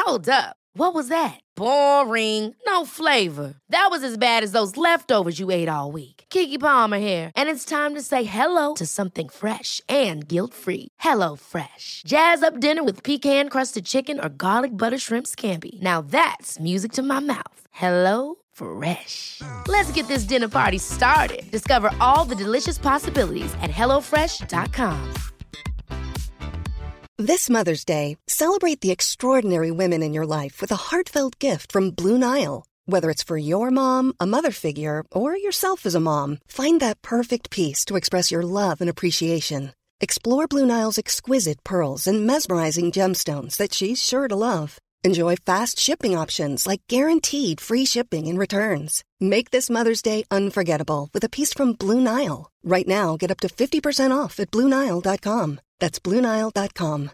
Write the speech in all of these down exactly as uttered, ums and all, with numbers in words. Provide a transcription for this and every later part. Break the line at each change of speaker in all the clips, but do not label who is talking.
Hold up. What was that? Boring. No flavor. That was as bad as those leftovers you ate all week. Keke Palmer here, and it's time to say hello to something fresh and guilt-free. Hello Fresh. Jazz up dinner with pecan-crusted chicken or garlic butter shrimp scampi. Now that's music to my mouth. Hello Fresh. Let's get this dinner party started. Discover all the delicious possibilities at hello fresh dot com.
This Mother's Day, celebrate the extraordinary women in your life with a heartfelt gift from Blue Nile. Whether it's for your mom, a mother figure, or yourself as a mom, find that perfect piece to express your love and appreciation. Explore Blue Nile's exquisite pearls and mesmerizing gemstones that she's sure to love. Enjoy fast shipping options like guaranteed free shipping and returns. Make this Mother's Day unforgettable with a piece from Blue Nile. Right now, get up to fifty percent off at blue nile dot com. That's blue nile dot com.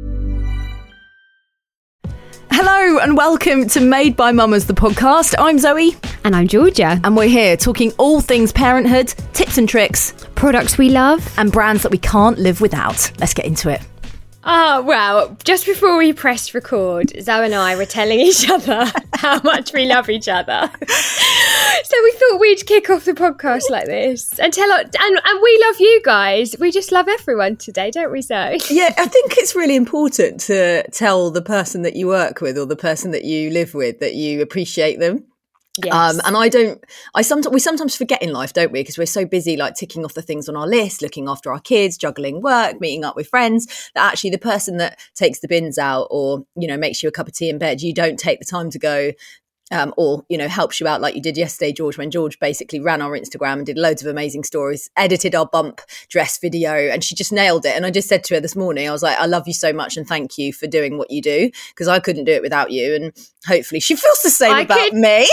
Hello and welcome to Made by Mamas, the podcast. I'm Zoe.
And I'm Georgia.
And we're here talking all things parenthood, tips and tricks,
products we love,
and brands that we can't live without. Let's get into it.
Oh, well, just before we pressed record, Zoe and I were telling each other how much we love each other. So we thought we'd kick off the podcast like this and tell, and, and we love you guys. We just love everyone today, don't we, Zoe?
Yeah, I think it's really important to tell the person that you work with or the person that you live with that you appreciate them.
Yes.
Um, and I don't, I sometimes, we sometimes forget in life, don't we? Because we're so busy like ticking off the things on our list, looking after our kids, juggling work, meeting up with friends, that actually the person that takes the bins out or, you know, makes you a cup of tea in bed, you don't take the time to go, Um, or, you know, helps you out like you did yesterday, George, when George basically ran our Instagram and did loads of amazing stories, edited our bump dress video, and she just nailed it. And I just said to her this morning, I was like, I love you so much and thank you for doing what you do, because I couldn't do it without you. And hopefully she feels the same
I
about
could-
me.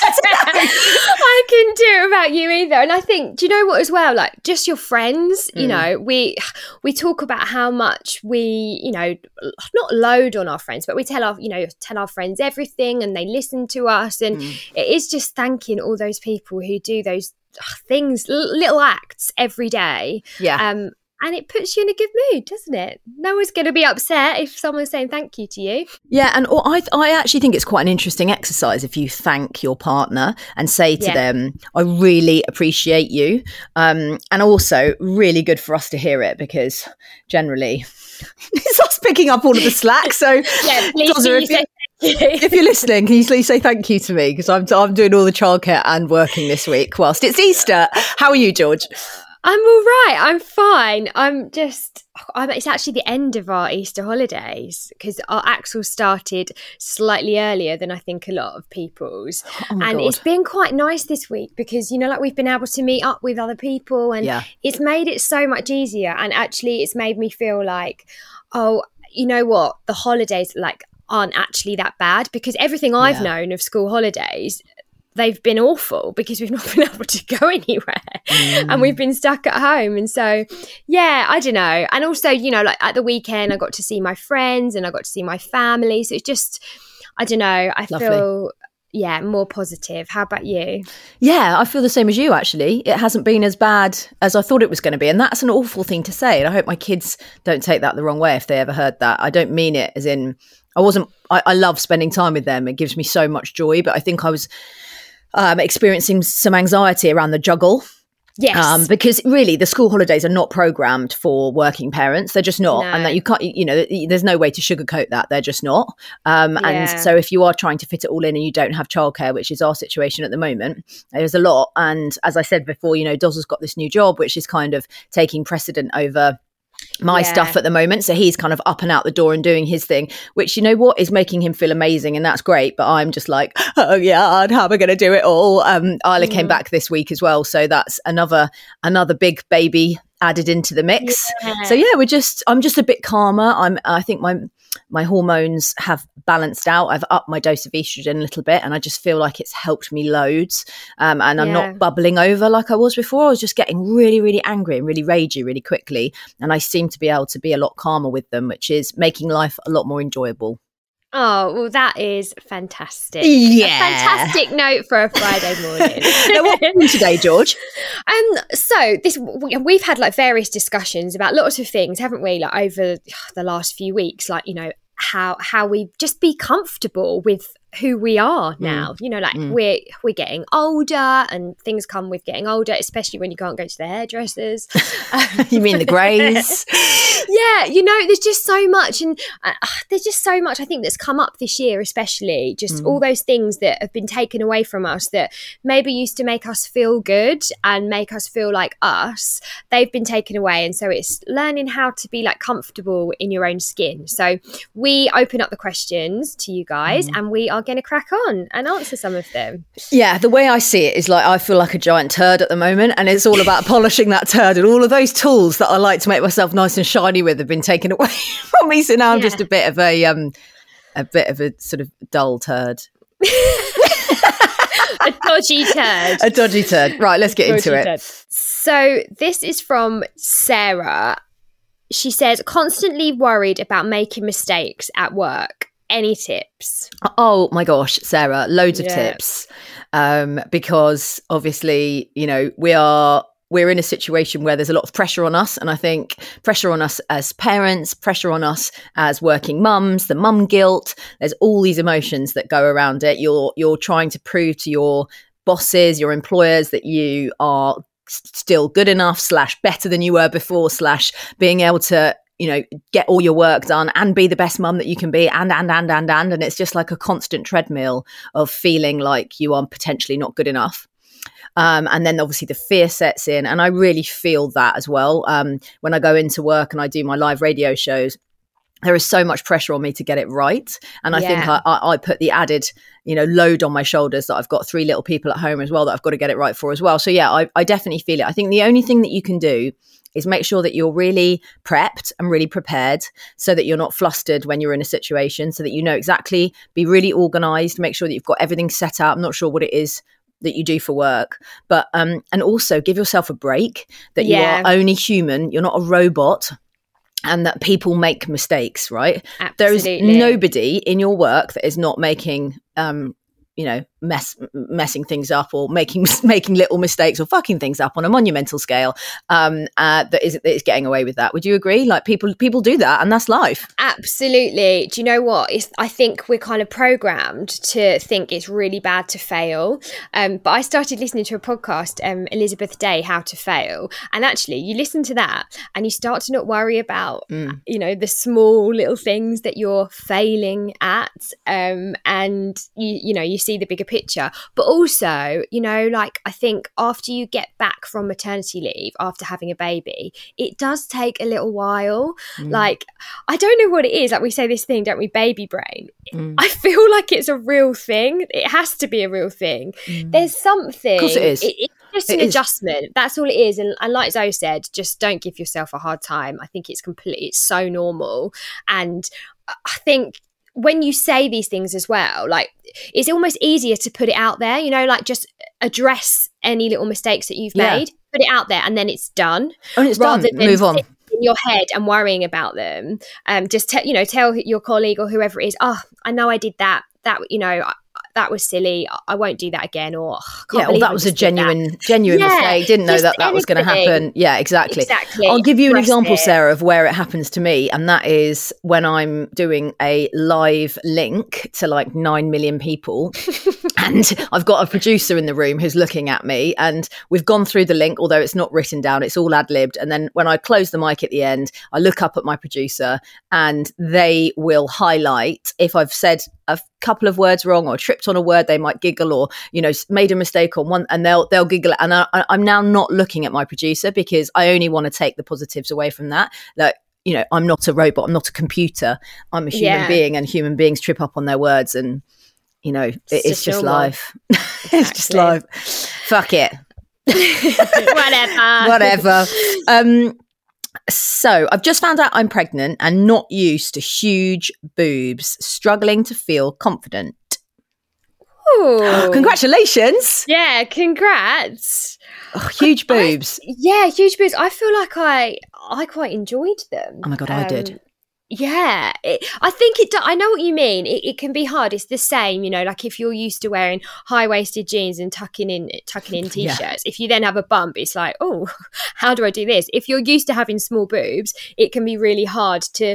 I couldn't do it about you either. And I think, do you know what as well? Like just your friends, you
Mm.
know, we we talk about how much we, you know, not load on our friends, but we tell our, you know, tell our friends everything and they listen to us. And
Mm.
it is just thanking all those people who do those things, little acts every day.
Yeah.
Um, and it puts you in a good mood, doesn't it? No one's going to be upset if someone's saying thank you to you.
Yeah, and or I I actually think it's quite an interesting exercise if you thank your partner and say to
Yeah.
them, I really appreciate you. Um, and also really good for us to hear it, because generally it's us picking up all of the slack. So
Yeah, please
Dozza,
do
if,
say
you,
thank you.
if you're listening, can you please say thank you to me? Because I'm, I'm doing all the childcare and working this week whilst it's Easter. How are you, George?
I'm all right. I'm fine. I'm just, I'm, it's actually the end of our Easter holidays because our Axel started slightly earlier than I think a lot of people's.
Oh my
and
God.
it's been quite nice this week because, you know, like we've been able to meet up with other people and
Yeah.
it's made it so much easier. And actually it's made me feel like, oh, you know what? The holidays like aren't actually that bad, because everything I've
Yeah.
known of school holidays, they've been awful because we've not been able to go anywhere
Mm.
and we've been stuck at home. And so, yeah, I don't know. And also, you know, like at the weekend, I got to see my friends and I got to see my family. So it's just, I don't know, I
Lovely.
feel, yeah, more positive. How about you?
Yeah, I feel the same as you, actually. It hasn't been as bad as I thought it was going to be. And that's an awful thing to say. And I hope my kids don't take that the wrong way if they ever heard that. I don't mean it as in, I wasn't, I, I love spending time with them. It gives me so much joy. But I think I was um, experiencing some anxiety around the juggle.
Yes.
Um, because really the school holidays are not programmed for working parents. They're just not.
No.
And that you can't, you know, there's no way to sugarcoat that. They're just not. Um,
Yeah.
And so if you are trying to fit it all in and you don't have childcare, which is our situation at the moment, there's a lot. And as I said before, you know, Dozza's got this new job, which is kind of taking precedent over my
Yeah.
stuff at the moment. So he's kind of up and out the door and doing his thing, which, you know what, is making him feel amazing. And that's great. But I'm just like, oh yeah, and how am I going to do it all? Um, Isla
Mm.
came back this week as well. So that's another, another big baby added into the mix.
Yeah.
So yeah, we're just, I'm just a bit calmer. I'm, I think my, my hormones have balanced out. I've upped my dose of estrogen a little bit and I just feel like it's helped me loads. Um, and I'm
Yeah.
not bubbling over like I was before. I was just getting really, really angry and really ragey really quickly. And I seem to be able to be a lot calmer with them, which is making life a lot more enjoyable.
Oh, well, that is fantastic.
Yeah.
A fantastic note for a Friday morning.
Now, what are you doing today, George?
Um, so this we- we've had like various discussions about lots of things, haven't we? Like over the last few weeks, like, you know, how how we just be comfortable with who we are now. Mm. You know, like mm. we're we're getting older, and things come with getting older, especially when you can't go to the hairdressers.
You mean the greys?
Yeah, you know, there's just so much, and uh, there's just so much I think that's come up this year, especially just mm. all those things that have been taken away from us that maybe used to make us feel good and make us feel like us. They've been taken away, and so it's learning how to be like comfortable in your own skin. So we open up the questions to you guys, mm. and we are going to crack on and answer some of them.
Yeah, the way I see it is like I feel like a giant turd at the moment, and it's all about polishing that turd, and all of those tools that I like to make myself nice and shiny with have been taken away from me. So now I'm yeah. just a bit of a um a bit of a sort of dull turd.
A dodgy turd.
A dodgy turd. Right, let's get into it. Turd.
So this is from Sarah. She says, constantly worried about making mistakes at work. Any tips?
Oh my gosh, Sarah, loads of yeah. tips. Um, because obviously, you know, we are we're in a situation where there's a lot of pressure on us. And I think pressure on us as parents, pressure on us as working mums, the mum guilt. There's all these emotions that go around it. You're you're trying to prove to your bosses, your employers, that you are still good enough, slash better than you were before, slash being able to, you know, get all your work done and be the best mum that you can be, and, and, and, and, and, and it's just like a constant treadmill of feeling like you are potentially not good enough. Um, and then obviously the fear sets in, and I really feel that as well. Um, when I go into work and I do my live radio shows, there is so much pressure on me to get it right. And I yeah. think I, I, I put the added, you know, load on my shoulders that I've got three little people at home as well that I've got to get it right for as well. So yeah, I, I definitely feel it. I think the only thing that you can do is make sure that you're really prepped and really prepared, so that you're not flustered when you're in a situation, so that you know exactly, be really organized, make sure that you've got everything set out. I'm not sure what it is that you do for work, but um and also give yourself a break, that yeah. you are only human, you're not a robot, and that people make mistakes, right?
Absolutely.
There is nobody in your work that is not making um you know, mess messing things up, or making making little mistakes, or fucking things up on a monumental scale. Um, uh, that is that is getting away with that. Would you agree? Like people people do that, and that's life.
Absolutely. Do you know what? It's, I think we're kind of programmed to think it's really bad to fail. Um, but I started listening to a podcast, um, Elizabeth Day, How to Fail, and actually, you listen to that, and you start to not worry about, mm. you know, the small little things that you're failing at, um, and you you know you. see the bigger picture. But also, you know, like I think after you get back from maternity leave, after having a baby, it does take a little while. Mm. Like, I don't know what it is. Like we say this thing, don't we? Baby brain. Mm. I feel like it's a real thing. It has to be a real thing. Mm. There's something. Of
course it is.
It, it's just an it adjustment. Is. That's all it is. And, and like Zoe said, just don't give yourself a hard time. I think it's completely, it's so normal. And I think when you say these things as well, like it's almost easier to put it out there, you know, like just address any little mistakes that you've yeah. made, put it out there, and then it's done.
And it's rather done. Than move on
in your head and worrying about them. Um, just te- you know, tell your colleague or whoever it is, oh, I know I did that. That you know. I, that was silly. I won't do that again. Or
yeah, well, that was a genuine, genuine yeah, mistake. Didn't know that that was going to happen. Yeah, exactly.
Exactly.
I'll give you an example, it. Sarah, of where it happens to me, and that is when I'm doing a live link to like nine million people, and I've got a producer in the room who's looking at me, and we've gone through the link, although it's not written down, it's all ad libbed. And then when I close the mic at the end, I look up at my producer, and they will highlight if I've said a couple of words wrong or tripped on a word, they might giggle, or, you know, made a mistake on one, and they'll they'll giggle. And I, I'm now not looking at my producer, because I only want to take the positives away from that. Like, you know, I'm not a robot, I'm not a computer, I'm a human yeah. being, and human beings trip up on their words, and, you know, it, it's, it's just life. Exactly. It's just life. Fuck it.
Whatever.
Whatever. Um, So I've just found out I'm pregnant and not used to huge boobs, struggling to feel confident.
Ooh.
Congratulations.
Yeah, congrats.
Oh, huge boobs.
I, yeah, huge boobs. I feel like I I quite enjoyed them.
Oh my God, um, I did.
Yeah, it, I think it. Do, I know what you mean. It, it can be hard. It's the same, you know. Like if you're used to wearing high-waisted jeans and tucking in tucking in t-shirts, yeah. if you then have a bump, it's like, oh, how do I do this? If you're used to having small boobs, it can be really hard to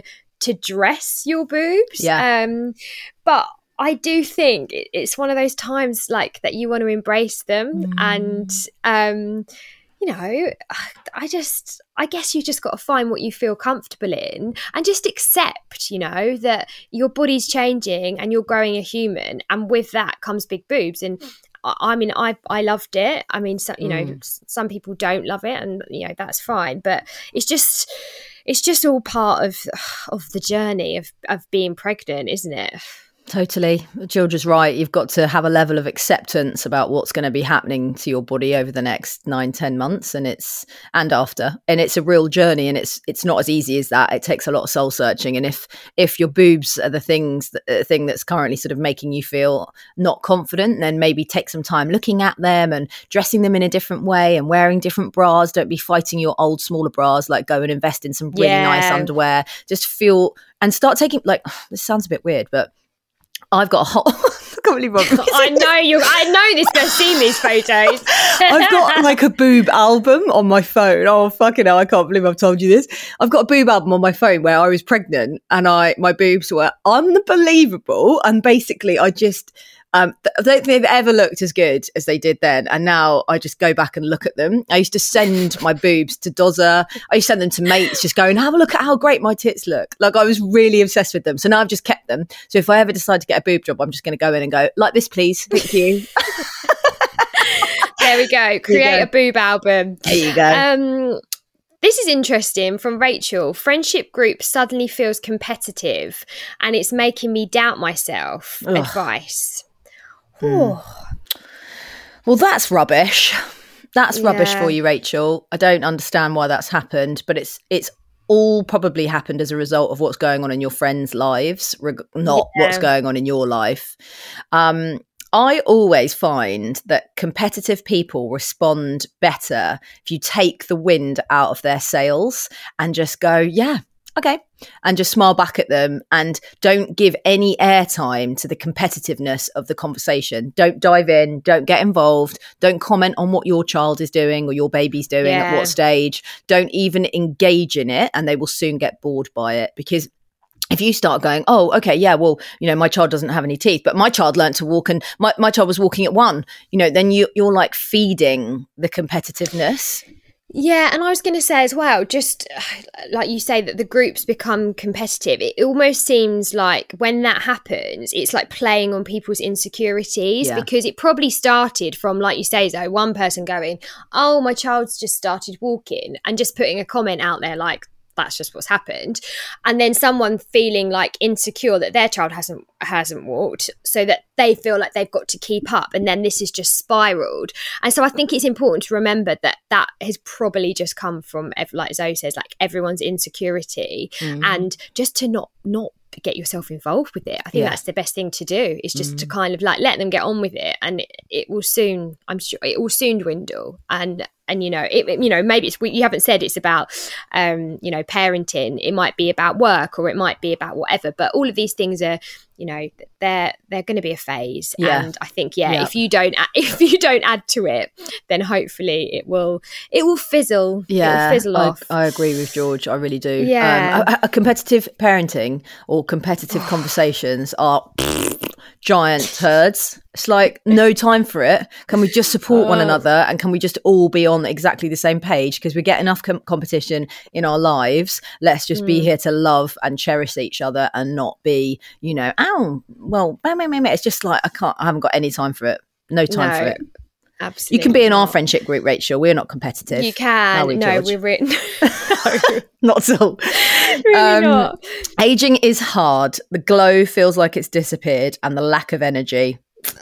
to dress your boobs.
Yeah.
Um, but I do think it's one of those times like that you want to embrace them. Mm. And, um, you know, I just, I guess you just got to find what you feel comfortable in and just accept, you know, that your body's changing and you're growing a human. And with that comes big boobs. And I mean, I I loved it. I mean, so, you know, mm. some people don't love it, and you know that's fine. But it's just, it's just all part of of the journey of of being pregnant, isn't it?
Totally. Georgia's right. You've got to have a level of acceptance about what's going to be happening to your body over the next nine, ten months, and it's and after. And it's a real journey, and it's it's not as easy as that. It takes a lot of soul searching. And if if your boobs are the things that uh, thing that's currently sort of making you feel not confident, then maybe take some time looking at them and dressing them in a different way and wearing different bras. Don't be fighting your old smaller bras. Like, go and invest in some really
yeah.
nice underwear. Just feel and start taking, like, this sounds a bit weird, but I've got a whole. I can't believe I'm
I know you. I know this girl's seen these photos.
I've got like a boob album on my phone. Oh fucking hell! I can't believe I've told you this. I've got a boob album on my phone where I was pregnant and I my boobs were unbelievable. And basically, I just. Um, I don't think they've ever looked as good as they did then. And now I just go back and look at them. I used to send my boobs to Dozza. I used to send them to mates, just going, have a look at how great my tits look. Like, I was really obsessed with them. So now I've just kept them. So if I ever decide to get a boob job, I'm just going to go in and go, like this, please. Thank you.
There we go. Create go. a boob album.
There you go.
Um, This is interesting from Rachel. Friendship group suddenly feels competitive and it's making me doubt myself. Ugh. Advice.
Mm. Well, that's rubbish. That's yeah. rubbish for you, Rachel. I don't understand why that's happened, but it's it's all probably happened as a result of what's going on in your friends' lives, reg- not yeah. what's going on in your life. Um, I always find that competitive people respond better if you take the wind out of their sails and just go, yeah, okay, and just smile back at them and don't give any airtime to the competitiveness of the conversation. Don't dive in, don't get involved, don't comment on what your child is doing or your baby's doing yeah. at what stage. Don't even engage in it, and they will soon get bored by it. Because if you start going, oh, okay, yeah, well, you know, my child doesn't have any teeth, but my child learned to walk and my, my child was walking at one, you know, then you, you're like feeding the competitiveness.
Yeah, and I was going to say as well, just like you say that the groups become competitive, it almost seems like when that happens, it's like playing on people's insecurities yeah. because it probably started from, like you say, Zoe, one person going, oh, my child's just started walking, and just putting a comment out there like, that's just what's happened, and then someone feeling like insecure that their child hasn't hasn't walked, so that they feel like they've got to keep up, and then this is just spiraled. And so I think it's important to remember that that has probably just come from, like Zoe says, like everyone's insecurity, mm. and just to not not get yourself involved with it. I think yeah. that's the best thing to do, is just mm. to kind of like let them get on with it, and it, it will soon, I'm sure it will soon dwindle. And and you know it you know maybe it's, you haven't said it's about um you know parenting, it might be about work, or it might be about whatever, but all of these things are, you know, they're they're going to be a phase. Yeah. And I think yeah, yeah if you don't if you don't add to it, then hopefully it will it will fizzle
yeah
it will fizzle
I,
off.
I agree with George, I really do.
Yeah.
um, a, a competitive parenting or competitive conversations are giant turds. It's like, no time for it. Can we just support oh. one another, and can we just all be on exactly the same page? Because we get enough com- competition in our lives. Let's just mm. be here to love and cherish each other, and not be, you know, oh, well, it's just like, I can't, I haven't got any time for it. No time
no,
for it.
Absolutely.
You can be in
not.
our friendship group, Rachel. We're not competitive.
You can.
We,
no,
George?
we're written. No.
Not at all.
Really
um,
not.
Aging is hard. The glow feels like it's disappeared, and the lack of energy.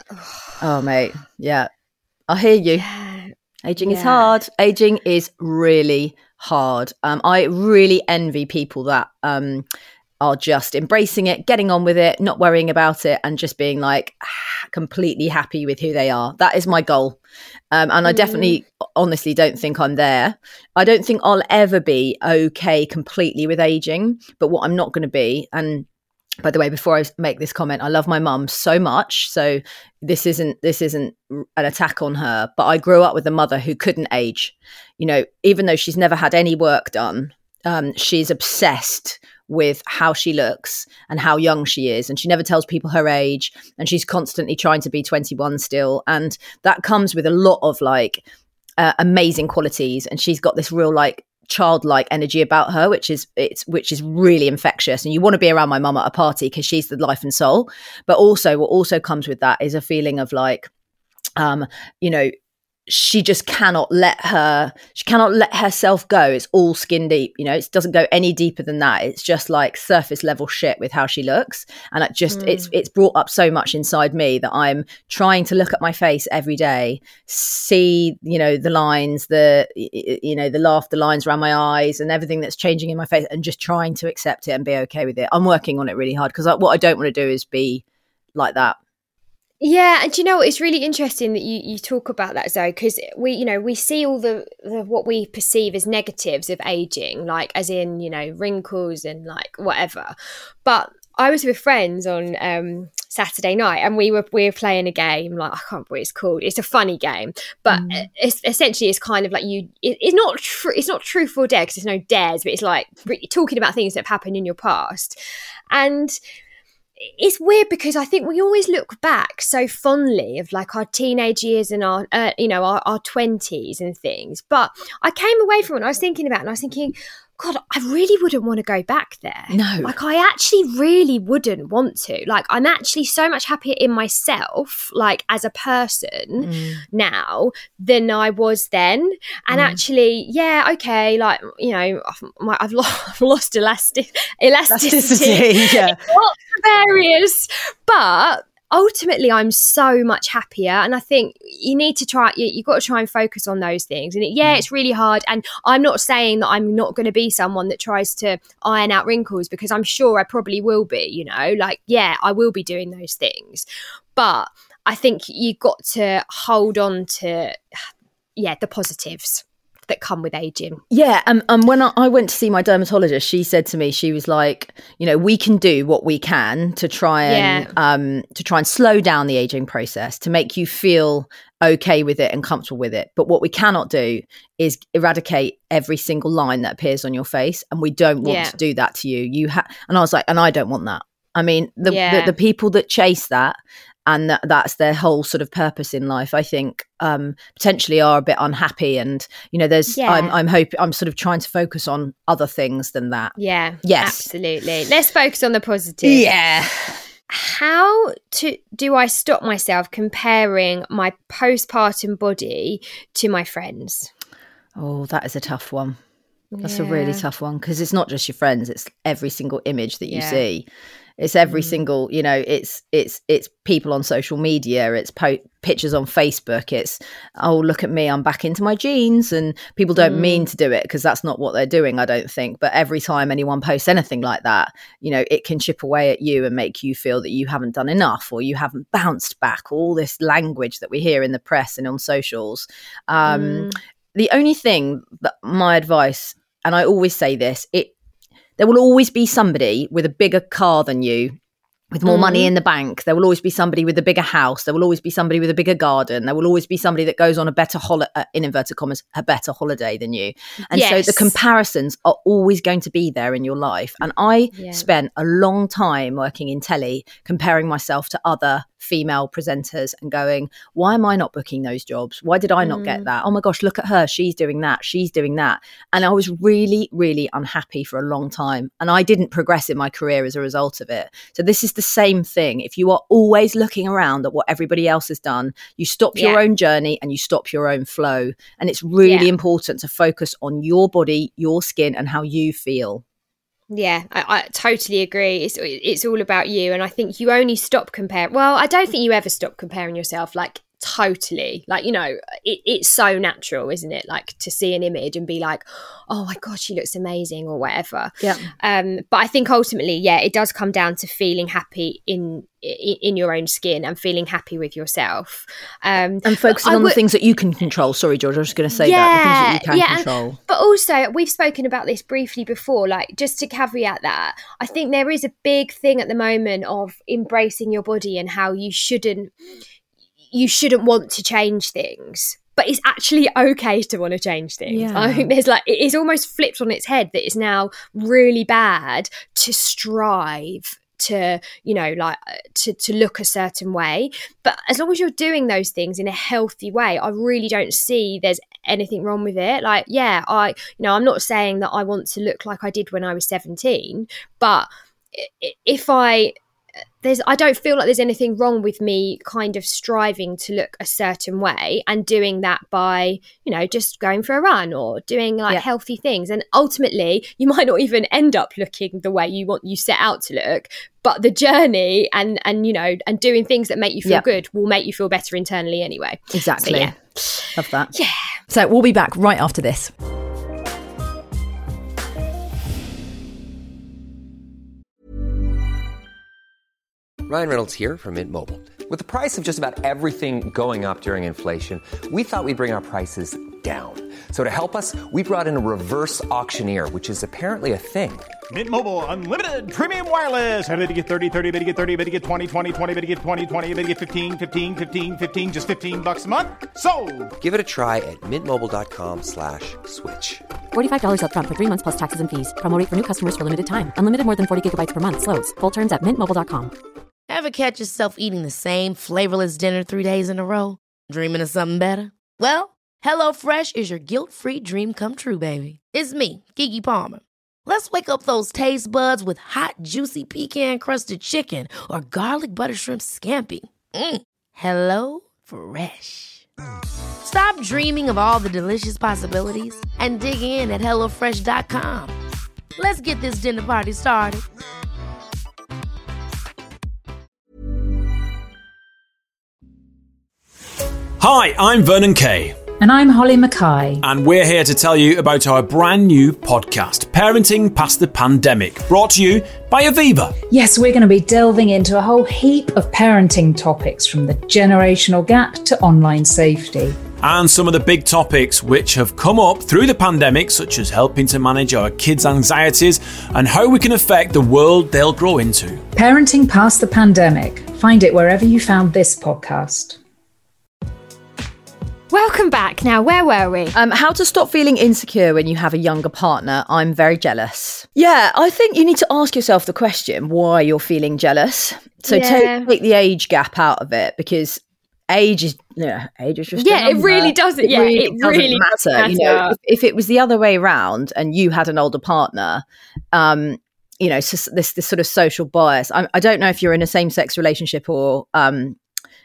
Oh, mate. Yeah. I hear you.
Yeah.
Aging
yeah.
is hard. Aging is really hard. Um, I really envy people that um, are just embracing it, getting on with it, not worrying about it, and just being like ah, completely happy with who they are. That is my goal. Um, and I definitely, mm. honestly, don't think I'm there. I don't think I'll ever be okay completely with aging. But what I'm not going to be, and by the way, before I make this comment, I love my mum so much. So this isn't this isn't an attack on her. But I grew up with a mother who couldn't age. You know, even though she's never had any work done, um, she's obsessed with how she looks and how young she is. And she never tells people her age. And she's constantly trying to be twenty-one still. And that comes with a lot of like uh, amazing qualities. And she's got this real like childlike energy about her, which is it's which is really infectious. And you want to be around my mum at a party because she's the life and soul. But also what also comes with that is a feeling of like, um, you know, she just cannot let her she cannot let herself go. It's all skin deep, you know, it doesn't go any deeper than that. It's just like surface level shit with how she looks. And it just mm. it's it's brought up so much inside me that I'm trying to look at my face every day, see, you know, the lines, the you know, the laughter lines around my eyes and everything that's changing in my face, and just trying to accept it and be okay with it. I'm working on it really hard because what I don't want to do is be like that.
Yeah, and do you know what? It's really interesting that you, you talk about that, Zoe, because we, you know, we see all the, the what we perceive as negatives of aging, like as in, you know, wrinkles and like whatever. But I was with friends on um, Saturday night, and we were we were playing a game. Like I can't remember what it's called. It's a funny game, but mm. it's essentially it's kind of like you. It, it's not true. It's not truth or dare because there's no dares, but it's like talking about things that have happened in your past, and it's weird because I think we always look back so fondly of like our teenage years and our, uh, you know, our, our twenties and things. But I came away from it and I was thinking about it and I was thinking, God, I really wouldn't want to go back there.
No.
Like I actually really wouldn't want to. Like I'm actually so much happier in myself, like as a person mm. now than I was then. And mm. actually, yeah, okay, like, you know, I've, my, I've, lost, I've lost elastic, elasticity. elasticity yeah. Lots of areas. But ultimately I'm so much happier, and I think you need to try you, you've got to try and focus on those things. And it, yeah it's really hard, and I'm not saying that I'm not going to be someone that tries to iron out wrinkles, because I'm sure I probably will be, you know, like yeah I will be doing those things, but I think you've got to hold on to yeah the positives that come with aging.
Yeah, and um, um, when I, I went to see my dermatologist, she said to me, she was like, you know, we can do what we can to try and yeah. um, to try and slow down the aging process, to make you feel okay with it and comfortable with it. But what we cannot do is eradicate every single line that appears on your face, and we don't want yeah. to do that to you. You ha- and I was like, and I don't want that. I mean, the yeah. the, the people that chase that, and that, that's their whole sort of purpose in life, I think um, potentially are a bit unhappy. And, you know, there's, yeah. I'm, I'm hoping, I'm sort of trying to focus on other things than that.
Yeah.
Yes.
Absolutely. Let's focus on the positive.
Yeah.
How to, do I stop myself comparing my postpartum body to my friends?
Oh, that is a tough one. That's
yeah.
a really tough one, because it's not just your friends, it's every single image that you
yeah.
see. It's every
mm.
single, you know, it's it's it's people on social media, it's po- pictures on Facebook, it's, oh, look at me, I'm back into my jeans. And people don't mm. mean to do it, because that's not what they're doing, I don't think. But every time anyone posts anything like that, you know, it can chip away at you and make you feel that you haven't done enough, or you haven't bounced back, all this language that we hear in the press and on socials. Um, mm. The only thing that my advice, and I always say this, it there will always be somebody with a bigger car than you, with more mm. money in the bank. There will always be somebody with a bigger house. There will always be somebody with a bigger garden. There will always be somebody that goes on a better holiday, uh, in inverted commas, a better holiday than you. And yes. so the comparisons are always going to be there in your life. And I yeah. spent a long time working in telly, comparing myself to other female presenters and going, why am I not booking those jobs? Why did I not mm. get that? Oh my gosh, look at her. She's doing that. She's doing that. And I was really, really unhappy for a long time. And I didn't progress in my career as a result of it. So this is the same thing. If you are always looking around at what everybody else has done, you stop yeah. your own journey and you stop your own flow. And it's really yeah. important to focus on your body, your skin, and how you feel.
Yeah, I, I totally agree. It's it's all about you. And I think you only stop comparing. Well, I don't think you ever stop comparing yourself, like totally. Like, you know, it, it's so natural, isn't it? Like to see an image and be like, oh my God, she looks amazing or whatever.
Yeah.
Um, but I think ultimately, yeah, it does come down to feeling happy in in, in your own skin and feeling happy with yourself. Um,
and focusing on w- the things that you can control. Sorry, George, I was just going to say
yeah,
that. The things that you can
yeah,
control.
And, but also, we've spoken about this briefly before, like just to caveat that, I think there is a big thing at the moment of embracing your body and how you shouldn't you shouldn't want to change things. but it's actually okay to want to change things.
Yeah.
I think there's like, it is almost flipped on its head that it's now really bad to strive to, you know, like to, to look a certain way. But as long as you're doing those things in a healthy way, I really don't see there's anything wrong with it. Like, yeah, I, you know, I'm not saying that I want to look like I did when I was seventeen, but if I, there's, I don't feel like there's anything wrong with me kind of striving to look a certain way and doing that by, you know, just going for a run or doing like
yeah.
healthy things. And ultimately, you might not even end up looking the way you want, you set out to look, but the journey and, and you know, and doing things that make you feel
yeah.
good will make you feel better internally anyway.
Exactly.
So, yeah.
Love that.
Yeah.
So we'll be back right after this.
Ryan Reynolds here from Mint Mobile. With the price of just about everything going up during inflation, we thought we'd bring our prices down. So to help us, we brought in a reverse auctioneer, which is apparently a thing.
Mint Mobile Unlimited Premium Wireless. How to get thirty, thirty, bit to get thirty, bit to get twenty, twenty, twenty, bit to get twenty, twenty, bit to get fifteen, fifteen, fifteen, fifteen, just fifteen bucks a month? Sold!
Give it a try at mintmobile.com slash switch.
forty-five dollars up front for three months plus taxes and fees. Promo rate for new customers for limited time. Unlimited more than forty gigabytes per month. Slows full terms at mint mobile dot com.
Ever catch yourself eating the same flavorless dinner three days in a row? Dreaming of something better? Well, HelloFresh is your guilt-free dream come true, baby. It's me, Keke Palmer. Let's wake up those taste buds with hot, juicy pecan-crusted chicken or garlic butter shrimp scampi. Mm. Hello Fresh. Stop dreaming of all the delicious possibilities and dig in at hello fresh dot com. Let's get this dinner party started.
Hi, I'm Vernon Kay.
And I'm Holly Mackay.
And we're here to tell you about our brand new podcast, Parenting Past the Pandemic, brought to you by Aviva.
Yes, we're going to be delving into a whole heap of parenting topics, from the generational gap to online safety.
And some of the big topics which have come up through the pandemic, such as helping to manage our kids' anxieties and how we can affect the world they'll grow into.
Parenting Past the Pandemic. Find it wherever you found this podcast.
Welcome back. Now, where were we?
Um, how to stop feeling insecure when you have a younger partner. I'm very jealous. Yeah, I think you need to ask yourself the question why you're feeling jealous. So
Yeah.
take, take the age gap out of it, because age is yeah, age is just a
Yeah, it
number.
really doesn't.
It
Yeah,
really
it
doesn't
really
matter.
doesn't
You know,
matter.
if, if it was the other way around and you had an older partner, um, you know, so this this sort of social bias. I, I don't know if you're in a same-sex relationship or um.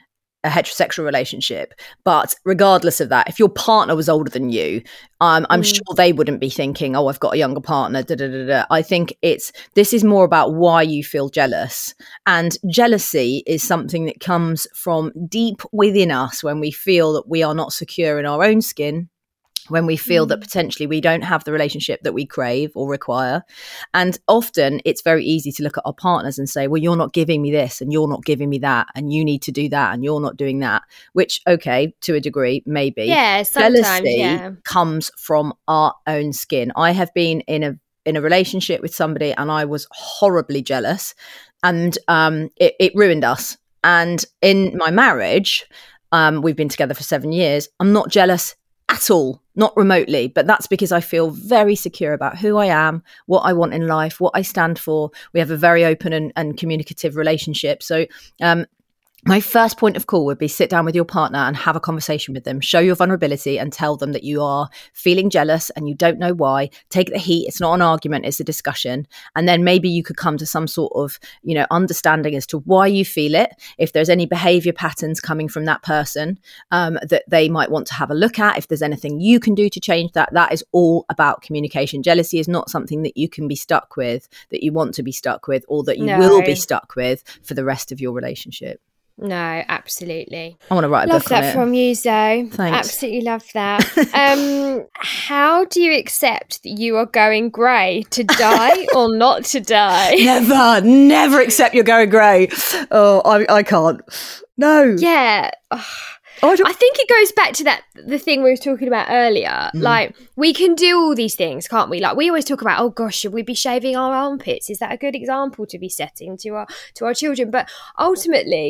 a heterosexual relationship, but regardless of that, if your partner was older than you, um, I'm
Mm.
sure they wouldn't be thinking, oh, I've got a younger partner, da, da, da, da. I think it's, this is more about why you feel jealous. And jealousy is something that comes from deep within us when we feel that we are not secure in our own skin, when we feel that potentially we don't have the relationship that we crave or require. And often it's very easy to look at our partners and say, well, you're not giving me this and you're not giving me that and you need to do that and you're not doing that, which, okay, to a degree, maybe.
Yeah, sometimes,
Jealousy
yeah.
comes from our own skin. I have been in a in a relationship with somebody and I was horribly jealous, and um, it, it ruined us. And in my marriage, um, we've been together for seven years, I'm not jealous at all, not remotely, but that's because I feel very secure about who I am, what I want in life, what I stand for. We have a very open and, and communicative relationship. So um, my first point of call would be sit down with your partner and have a conversation with them, show your vulnerability and tell them that you are feeling jealous and you don't know why. Take the heat. It's not an argument, it's a discussion. And then maybe you could come to some sort of, you know, understanding as to why you feel it. If there's any behavior patterns coming from that person um, that they might want to have a look at, if there's anything you can do to change that, that is all about communication. Jealousy is not something that you can be stuck with, that you want to be stuck with, or that you
No.
will be stuck with for the rest of your relationship.
No, absolutely.
I want to write a
Love
book on
that
it.
from you, Zoe.
Thanks.
Absolutely love that. um, how do you accept that you are going grey? To die or not to die?
Never, never accept you're going grey. Oh, I, I can't. No.
Yeah. Ugh.
Oh, I don't-
I think it goes back to that the thing we were talking about earlier.
Mm.
Like, we can do all these things, can't we? Like, we always talk about, oh gosh, should we be shaving our armpits? Is that a good example to be setting to our to our children? But ultimately, like,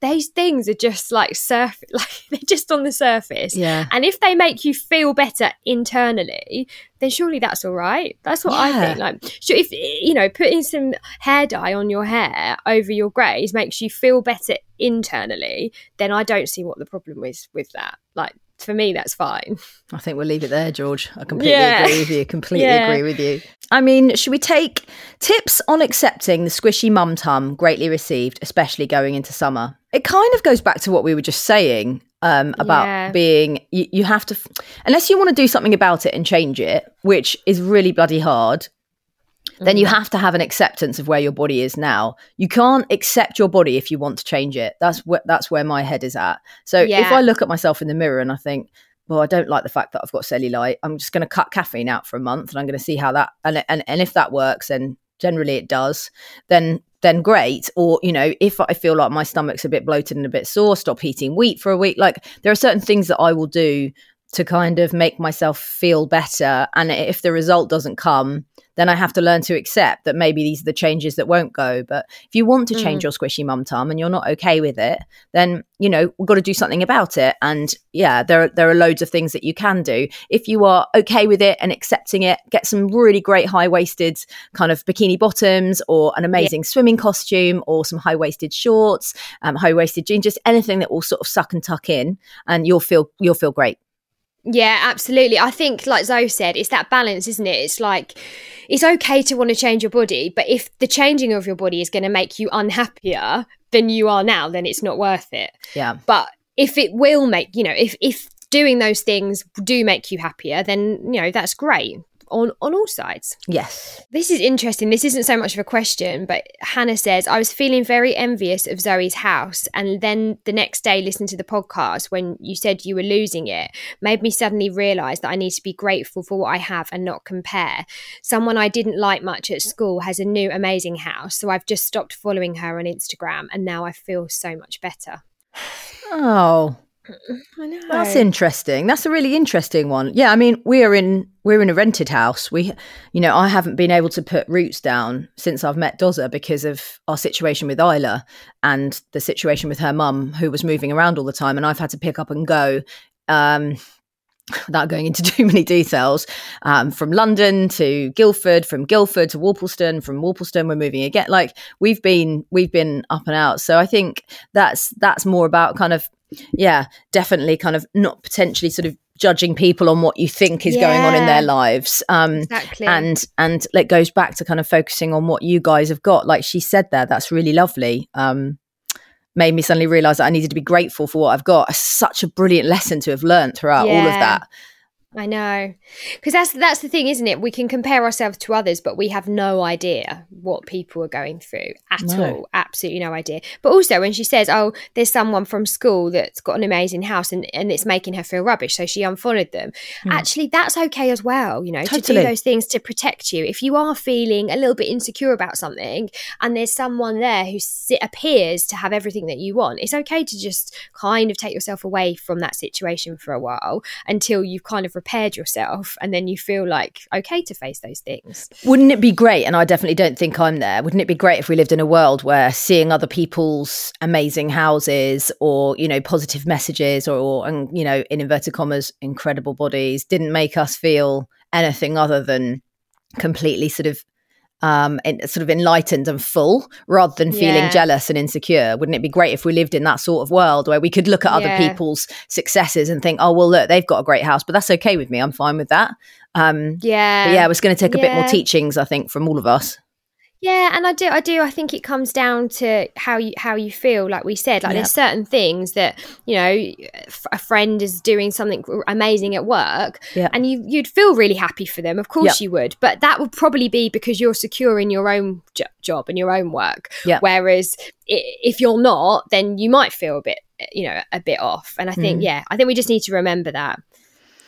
those things are just like surf, like they're just on the surface.
Yeah.
And if they make you feel better internally, then surely that's all right. That's what
Yeah.
I think. Like, sure, if you know, putting some hair dye on your hair over your greys makes you feel better internally, then I don't see what the problem is with that. Like, for me, that's fine.
I think we'll leave it there, George. I completely
Yeah.
agree with you. Completely
Yeah.
agree with you. I mean, should we take tips on accepting the squishy mum tum greatly received, especially going into summer? It kind of goes back to what we were just saying um, about
Yeah.
being, you, you have to, unless you want to do something about it and change it, which is really bloody hard, then you have to have an acceptance of where your body is now. You can't accept your body if you want to change it. That's where that's where my head is at. So
Yeah.
if I look at myself in the mirror and I think, well, I don't like the fact that I've got cellulite, I'm just going to cut caffeine out for a month and I'm going to see how that, and and and if that works, and generally it does, then then great. Or, you know, if I feel like my stomach's a bit bloated and a bit sore, stop eating wheat for a week. Like, there are certain things that I will do to kind of make myself feel better. And if the result doesn't come, then I have to learn to accept that maybe these are the changes that won't go. But if you want to change
Mm.
your squishy mum tum and you're not okay with it, then, you know, we've got to do something about it. And yeah, there, there are loads of things that you can do. If you are okay with it and accepting it, get some really great high-waisted kind of bikini bottoms, or an amazing swimming costume, or some high-waisted shorts, um, high-waisted jeans, just anything that will sort of suck and tuck in, and you'll feel you'll feel great.
Yeah, absolutely. I think, like Zoe said, it's that balance, isn't it? It's like, it's okay to want to change your body, but if the changing of your body is going to make you unhappier than you are now, then it's not worth it.
Yeah.
But if it will make, you know, if, if doing those things do make you happier, then, you know, that's great on, on all sides.
Yes.
This is interesting. This isn't so much of a question, but Hannah says, I was feeling very envious of Zoe's house. And then the next day, listening to the podcast when you said you were losing it, made me suddenly realise that I need to be grateful for what I have and not compare. Someone I didn't like much at school has a new amazing house. So I've just stopped following her on Instagram, and now I feel so much better.
Oh,
I know.
that's interesting. That's a really interesting one. Yeah, I mean, we're in we're in a rented house. We, you know, I haven't been able to put roots down since I've met Doza because of our situation with Isla and the situation with her mum, who was moving around all the time, and I've had to pick up and go. Um, without going into too many details, um, from London to Guildford, from Guildford to Walpolston, from Walpolston we're moving again. Like, we've been we've been up and out. So I think that's that's more about kind of, yeah, definitely kind of not potentially sort of judging people on what you think is going on in their lives. Um,
Exactly.
and and it goes back to kind of focusing on what you guys have got. Like she said there, that's really lovely. Um, made me suddenly realise that I needed to be grateful for what I've got. It's such a brilliant lesson to have learned throughout all of
Yeah.
that.
I know, because that's that's the thing, isn't it? We can compare ourselves to others, but we have no idea what people are going through at
No.
all. Absolutely no idea. But also, when she says, "Oh, there's someone from school that's got an amazing house," and, and it's making her feel rubbish, so she unfollowed them. Actually, that's okay as well. You know, to
Totally.
do those things to protect you. If you are feeling a little bit insecure about something, and there's someone there who si- appears to have everything that you want, it's okay to just kind of take yourself away from that situation for a while until you've kind of repaired yourself, and then you feel like okay to face those things.
Wouldn't it be great, and I definitely don't think I'm there, wouldn't it be great if we lived in a world where seeing other people's amazing houses, or, you know, positive messages, or, or and, you know, in inverted commas, incredible bodies, didn't make us feel anything other than completely sort of um en- sort of enlightened and full, rather than feeling
Yeah.
jealous and insecure? Wouldn't it be great if we lived in that sort of world where we could look at other
Yeah.
people's successes and think, oh well, look, they've got a great house, but that's okay with me, I'm fine with that. um
Yeah.
but yeah, it was going to take a bit more
Yeah.
teachings, I think, from all of us.
Yeah, and I do, I do, I think it comes down to how you how you feel. Like we said, like
Yeah.
there's certain things that, you know, f- a friend is doing something amazing at work,
Yeah.
and you you'd feel really happy for them. Of course
Yeah.
you would, but that would probably be because you're secure in your own jo- job and your own work.
Yeah.
Whereas i- if you're not, then you might feel a bit, you know, a bit off. And I think,
Mm.
yeah, I think we just need to remember that.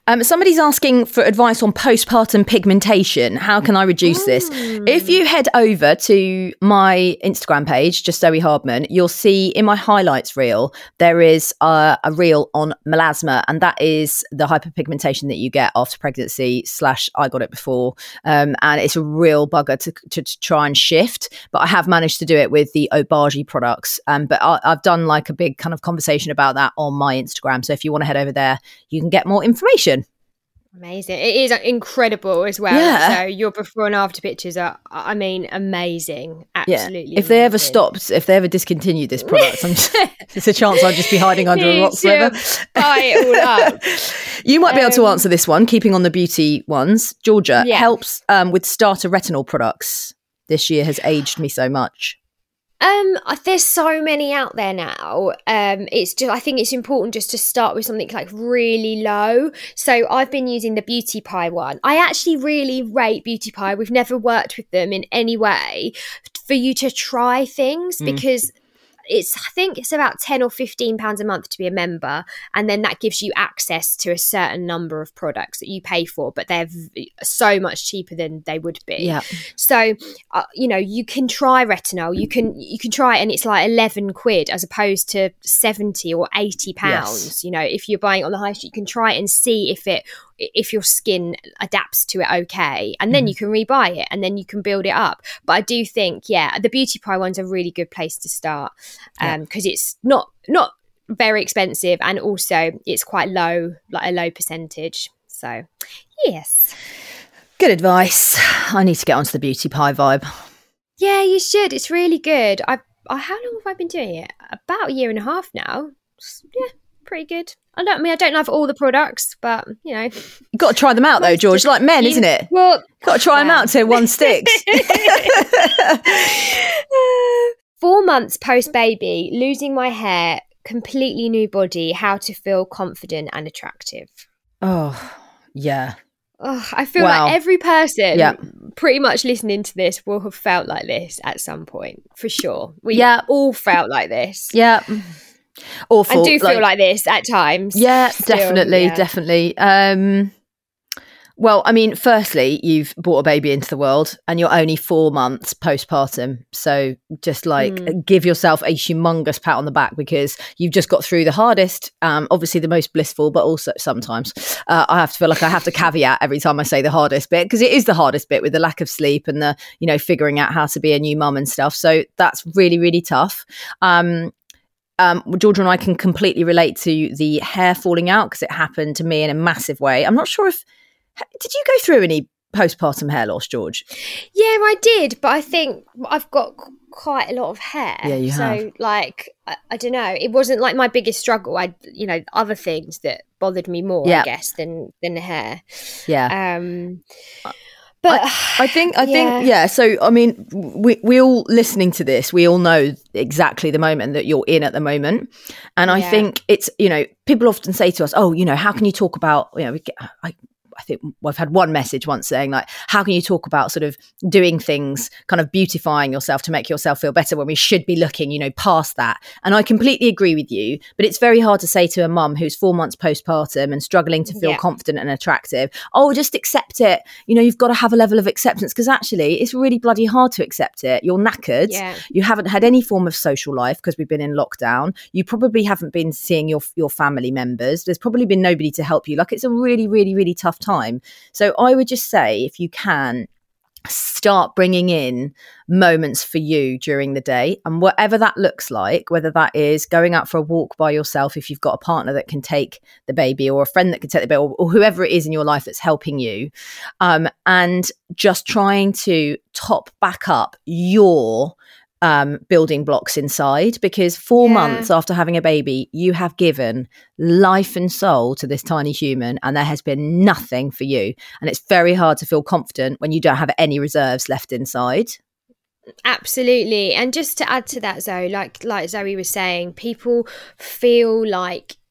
Um, somebody's asking for advice on postpartum pigmentation. How can I reduce this? If you head over to my Instagram page, just Zoe Hardman, you'll see in my highlights reel, there is a, a reel on melasma, and that is the hyperpigmentation that you get after pregnancy slash I got it before. Um, and it's a real bugger to, to, to try and shift. But I have managed to do it with the Obagi products. Um, but I, I've done like a big kind of conversation about that on my Instagram. So if you want to head over there, you can get more information.
Amazing. It is incredible as well.
Yeah.
So your before and after pictures are, I mean, amazing. Absolutely.
Yeah. If they ever
amazing.
stopped, if they ever discontinued this product, I'm just, there's a chance I'll just be hiding under a rock forever.
Buy it all up.
You might be able to
Um,
answer this one, keeping on the beauty ones. Georgia,
Yeah.
helps um, with starter retinol products. This year has aged me so much.
Um, there's so many out there now. Um, it's just I think it's important just to start with something like really low. So I've been using the Beauty Pie one. I actually really rate Beauty Pie. We've never worked with them in any way for you to try things
Mm.
because it's I think it's about ten or fifteen pounds a month to be a member, and then that gives you access to a certain number of products that you pay for, but they're v- so much cheaper than they would be.
Yeah.
So uh, you know, you can try retinol, you can you can try it, and it's like eleven quid as opposed to seventy or eighty pounds.
Yes.
You know, if you're buying it on the high street, you can try it and see if it if your skin adapts to it okay, and then
Mm.
you can rebuy it and then you can build it up. But I do think, yeah, the Beauty Pie one's a really good place to start um because it's not not very expensive, and also it's quite low, like a low percentage. So yes,
Good advice. I need to get onto the Beauty Pie vibe.
yeah, you should. It's really good. I, I how long have I been doing it? About a year and a half now. S- Yeah, pretty good. I don't I mean I don't have all the products, but you know,
You've got to try them out though, George. Like men, isn't it?
well,
Got to try them out till one sticks.
Four months post baby, losing my hair, completely new body, how to feel confident and attractive.
Oh, yeah.
Oh, I feel
Wow.
like every person
Yeah.
pretty much listening to this will have felt like this at some point, for sure. We
Yeah.
all felt like this.
Yeah. Awful.
And do feel like, this at times.
Yeah,
Still,
definitely,
yeah.
definitely. Um, well, I mean, firstly, you've brought a baby into the world and you're only four months postpartum. So just like
Mm.
give yourself a humongous pat on the back because you've just got through the hardest, um, obviously the most blissful, but also sometimes uh, I have to feel like I have to caveat every time I say the hardest bit because it is the hardest bit with the lack of sleep and the, you know, figuring out how to be a new mum and stuff. So that's really, really tough. Um, Um, Georgia and I can completely relate to the hair falling out because it happened to me in a massive way. I'm not sure if, did you go through any postpartum hair loss, George?
Yeah, I did, but I think I've got qu- quite a lot of hair.
Yeah, you
so,
have.
like, I, I don't know. It wasn't like my biggest struggle. I, you know, other things that bothered me more,
Yeah.
I guess, than than the hair.
Yeah.
Um, but
I think, I
yeah.
think, yeah. So, I mean, we, we all listening to this, we all know exactly the moment that you're in at the moment. And I
Yeah.
think it's, you know, people often say to us, oh, you know, how can you talk about, you know, we get, I, I think I've had one message once saying like, how can you talk about sort of doing things, kind of beautifying yourself to make yourself feel better when we should be looking, you know, past that. And I completely agree with you, but it's very hard to say to a mum who's four months postpartum and struggling to feel
Yeah.
confident and attractive, oh, just accept it. You know, you've got to have a level of acceptance because actually it's really bloody hard to accept it. You're knackered.
Yeah.
You haven't had any form of social life because we've been in lockdown. You probably haven't been seeing your your family members. There's probably been nobody to help you. Like it's a really, really, really tough time. So I would just say, if you can, start bringing in moments for you during the day, and whatever that looks like, whether that is going out for a walk by yourself if you've got a partner that can take the baby, or a friend that can take the baby, or, or whoever it is in your life that's helping you, um, and just trying to top back up your um, building blocks inside, because four
Yeah.
months after having a baby, you have given life and soul to this tiny human, and there has been nothing for you. And it's very hard to feel confident when you don't have any reserves left inside.
Absolutely. And just to add to that, Zoe, like like Zoe was saying, people feel like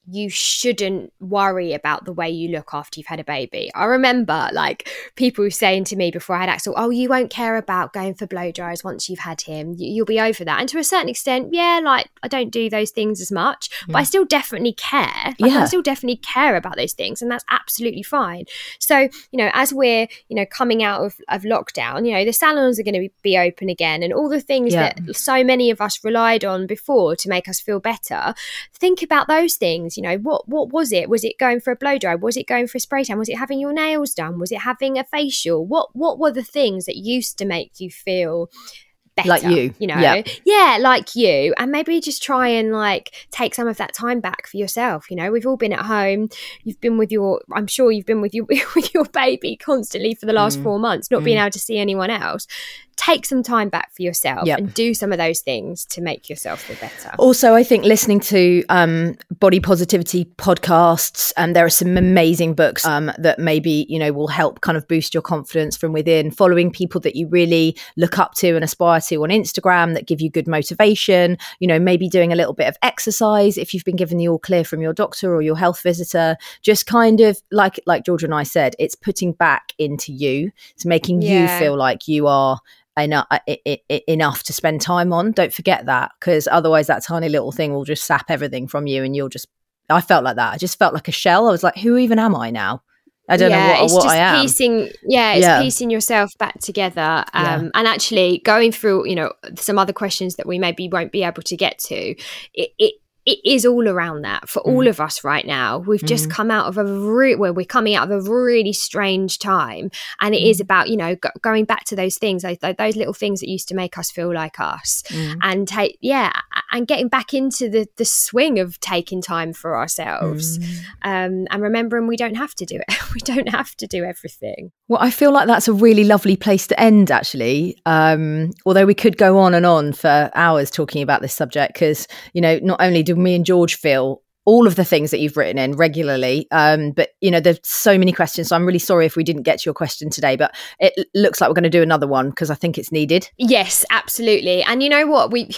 you shouldn't worry about the way you look after you've had a baby. I remember like people saying to me before I had Axel, oh, you won't care about going for blow dries once you've had him. You'll be over that. And to a certain extent, yeah, like I don't do those things as much, mm. but I still definitely care. Like,
yeah.
I still definitely care about those things, and that's absolutely fine. So, you know, as we're, you know, coming out of, of lockdown, you know, the salons are going to be, be open again, and all the things yeah. that so many of us relied on before to make us feel better. Think about those things. You know, what what was it? Was it going for a blow dry? Was it going for a spray tan? Was it having your nails done? Was it having a facial? What what were the things that used to make you feel better,
like you,
you know,
yeah.
yeah, like you, and maybe just try and like take some of that time back for yourself. You know, we've all been at home. You've been with your, I'm sure you've been with you with your baby constantly for the last mm. four months, not mm. being able to see anyone else. Take some time back for yourself yep. and do some of those things to make yourself feel better.
Also, I think listening to um, body positivity podcasts, and um, there are some amazing books um, that maybe, you know, will help kind of boost your confidence from within. Following people that you really look up to and aspire to on Instagram that give you good motivation. You know, maybe doing a little bit of exercise if you've been given the all clear from your doctor or your health visitor. Just kind of like like Georgia and I said, it's putting back into you. It's making yeah. you feel like you are enough, enough to spend time on. Don't forget that, because otherwise that tiny little thing will just sap everything from you, and you'll just, I felt like that. I just felt like a shell. I was like, who even am I now? I don't
yeah,
know what,
it's
what
just
I am.
Piecing, yeah, it's
yeah.
piecing yourself back together, um, yeah. and actually going through, you know, some other questions that we maybe won't be able to get to. It, it It is all around that for all
mm.
of us right now. We've just
mm.
come out of a re- where we're coming out of a really strange time, and it mm. is about, you know, go- going back to those things, those, those little things that used to make us feel like us, mm. and take yeah, and getting back into the the swing of taking time for ourselves, mm. um, and remembering we don't have to do it. We don't have to do everything.
Well, I feel like that's a really lovely place to end, actually. Um, although we could go on and on for hours talking about this subject, because, you know, not only do me and George feel all of the things that you've written in regularly, um, but, you know, there's so many questions. So I'm really sorry if we didn't get to your question today, but it l- looks like we're going to do another one because I think it's needed.
Yes, absolutely. And you know what? We...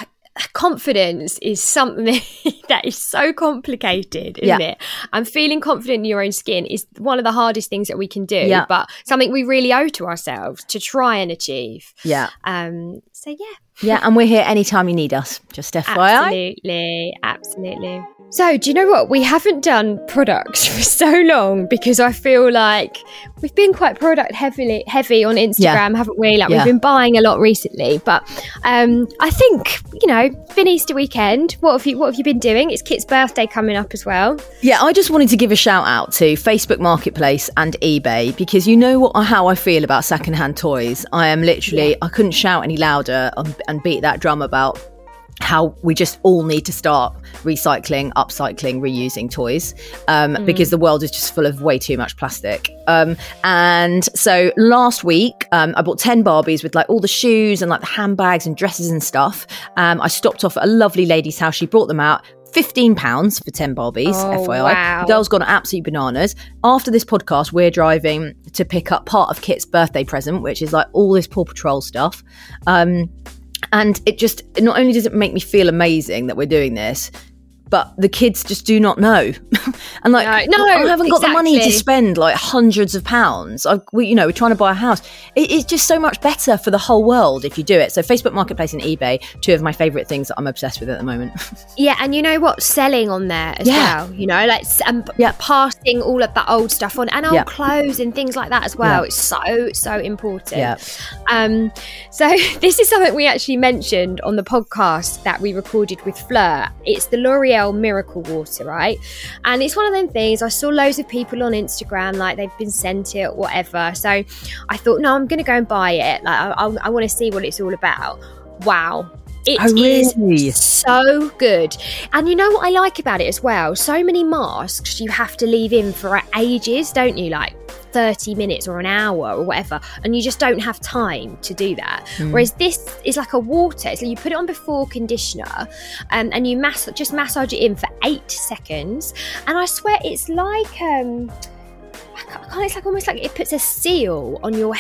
confidence is something that is so complicated, isn't
yeah.
it? And feeling confident in your own skin is one of the hardest things that we can do,
yeah.
but something we really owe to ourselves to try and achieve.
Yeah.
Um. So yeah.
Yeah, and we're here anytime you need us, just F Y I.
Absolutely, absolutely. So, do you know what? We haven't done products for so long because I feel like we've been quite product heavily heavy on Instagram, yeah. haven't we? Like yeah. we've been buying a lot recently. But um, I think, you know, it's been Easter weekend. What have you What have you been doing? It's Kit's birthday coming up as well.
Yeah, I just wanted to give a shout out to Facebook Marketplace and eBay, because you know what how I feel about secondhand toys. I am literally, yeah. I couldn't shout any louder and, and beat that drum about how we just all need to start recycling, upcycling, reusing toys, um, mm. because the world is just full of way too much plastic. Um, and so last week, um, I bought ten Barbies with like all the shoes and like the handbags and dresses and stuff. Um, I stopped off at a lovely lady's house. She brought them out. fifteen pounds for ten Barbies,
oh,
F Y I.
Wow.
The girl's gone absolute bananas. After this podcast, we're driving to pick up part of Kit's birthday present, which is like all this Paw Patrol stuff. Um, and it just, not only does it make me feel amazing that we're doing this, but the kids just do not know. And like,
no, no,
I haven't got
exactly.
the money to spend like hundreds of pounds. I, we, you know, we're trying to buy a house. It, it's just so much better for the whole world if you do it. So Facebook Marketplace and eBay, two of my favourite things that I'm obsessed with at the moment.
Yeah, and you know what? Selling on there as yeah. well, you know, like um, yeah. passing all of that old stuff on, and old yeah. clothes and things like that as well. Yeah. It's so, so important.
Yeah.
Um, so this is something we actually mentioned on the podcast that we recorded with Fleur. It's the L'Oreal Miracle Water, right? And it's one of them things. I saw loads of people on Instagram, like they've been sent it, whatever. So I thought, no, I'm going to go and buy it. Like, I, I, I want to see what it's all about. Wow. It
oh, really?
is so good. And you know what I like about it as well? So many masks you have to leave in for ages, don't you? Like thirty minutes or an hour or whatever, and you just don't have time to do that. Mm. Whereas this is like a water, so you put it on before conditioner, um, and you mass- just massage it in for eight seconds, and I swear it's like um I can't, it's like almost like it puts a seal on your hair,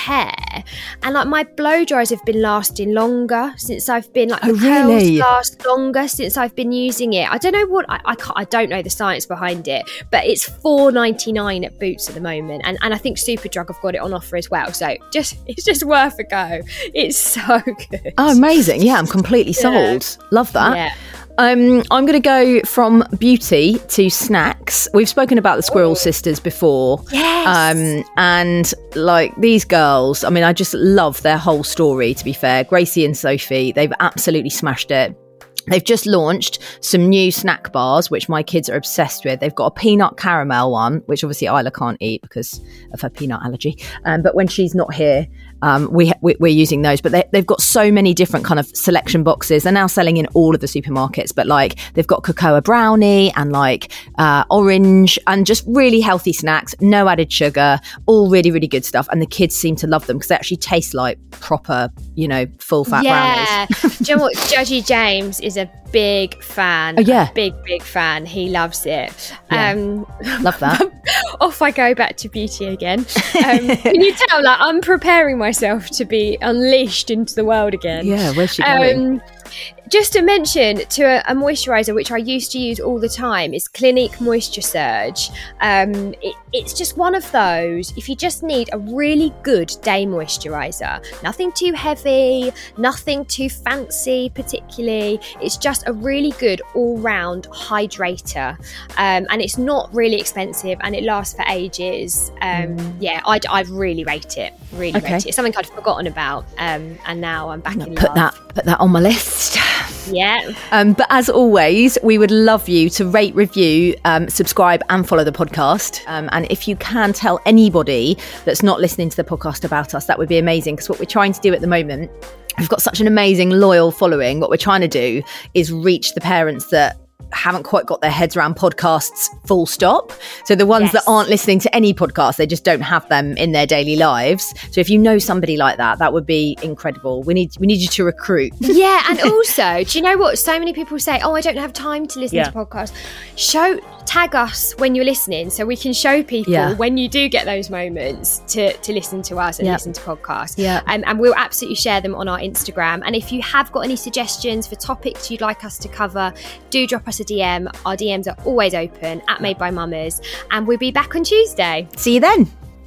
there. And like my blow dries have been lasting longer since I've been like,
oh,
the curls
really?
last longer since I've been using it. I don't know what, I, I can't, I don't know the science behind it, but it's four ninety-nine at Boots at the moment. And, and I think Superdrug have got it on offer as well. So just, it's just worth a go. It's so good.
Oh, amazing. Yeah, I'm completely sold. Yeah. Love that. Yeah. Um, I'm going to go from beauty to snacks. We've spoken about the Squirrel Ooh. Sisters before.
Yes.
Um, and like these girls, I mean, I just love their whole story, to be fair. Gracie and Sophie, they've absolutely smashed it. They've just launched some new snack bars, which my kids are obsessed with. They've got a peanut caramel one, which obviously Isla can't eat because of her peanut allergy. Um, but when she's not here, um, we, we, we're using those. But they, they've got so many different kind of selection boxes. They're now selling in all of the supermarkets. But like they've got cocoa brownie and like uh, orange and just really healthy snacks, no added sugar, all really, really good stuff. And the kids seem to love them because they actually taste like proper, you know, full fat
yeah.
brownies.
Do you know what? Judgy James is a big fan.
Oh, yeah.
A big, big fan. He loves it.
Yeah.
Um,
Love that.
Off I go back to beauty again. Um, can you tell, like, I'm preparing myself to be unleashed into the world again.
Yeah, where's she going?
Um, just to mention to a, a moisturiser which I used to use all the time is Clinique Moisture Surge. Um, it, it's just one of those, if you just need a really good day moisturiser, nothing too heavy, nothing too fancy particularly, it's just a really good all-round hydrator. Um, and it's not really expensive and it lasts for ages. Um, mm. Yeah, I, I really rate it, really
okay.
rate it. It's something I'd forgotten about um, and now I'm back in
put
love.
That, put that on my list.
Yeah.
Um, but as always, we would love you to rate, review, um, subscribe and follow the podcast. Um, and if you can tell anybody that's not listening to the podcast about us, that would be amazing. Because what we're trying to do at the moment, we've got such an amazing loyal following. What we're trying to do is reach the parents that haven't quite got their heads around podcasts full stop. So the ones yes. that aren't listening to any podcast, they just don't have them in their daily lives. So if you know somebody like that, that would be incredible. We need we need you to recruit.
Yeah, and also, do you know what? So many people say, oh, I don't have time to listen yeah. to podcasts. Show, tag us when you're listening so we can show people yeah. when you do get those moments to, to listen to us and yep. listen to podcasts.
Yeah.
Um, and we'll absolutely share them on our Instagram. And if you have got any suggestions for topics you'd like us to cover, do drop us a D M. Our D Ms are always open at Made by Mamas, and we'll be back on Tuesday.
See you then.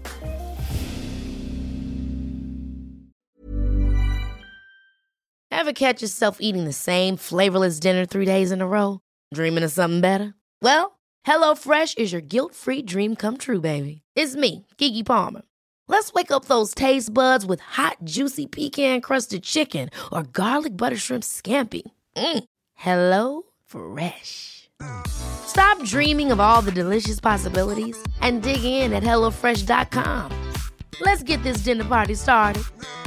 Ever catch yourself eating the same flavorless dinner three days in a row? Dreaming of something better? Well, HelloFresh is your guilt-free dream come true, baby. It's me, Keke Palmer. Let's wake up those taste buds with hot, juicy pecan-crusted chicken or garlic butter shrimp scampi. Mm. Hello Fresh. Stop dreaming of all the delicious possibilities and dig in at hello fresh dot com. Let's get this dinner party started.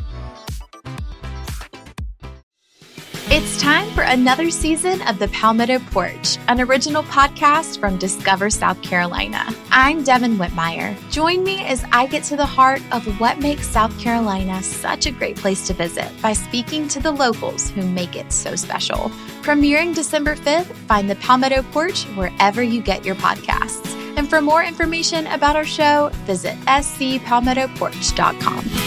It's time for another season of The Palmetto Porch, an original podcast from Discover South Carolina. I'm Devin Whitmire. Join me as I get to the heart of what makes South Carolina such a great place to visit by speaking to the locals who make it so special. Premiering December fifth, find The Palmetto Porch wherever you get your podcasts. And for more information about our show, visit s c palmetto porch dot com.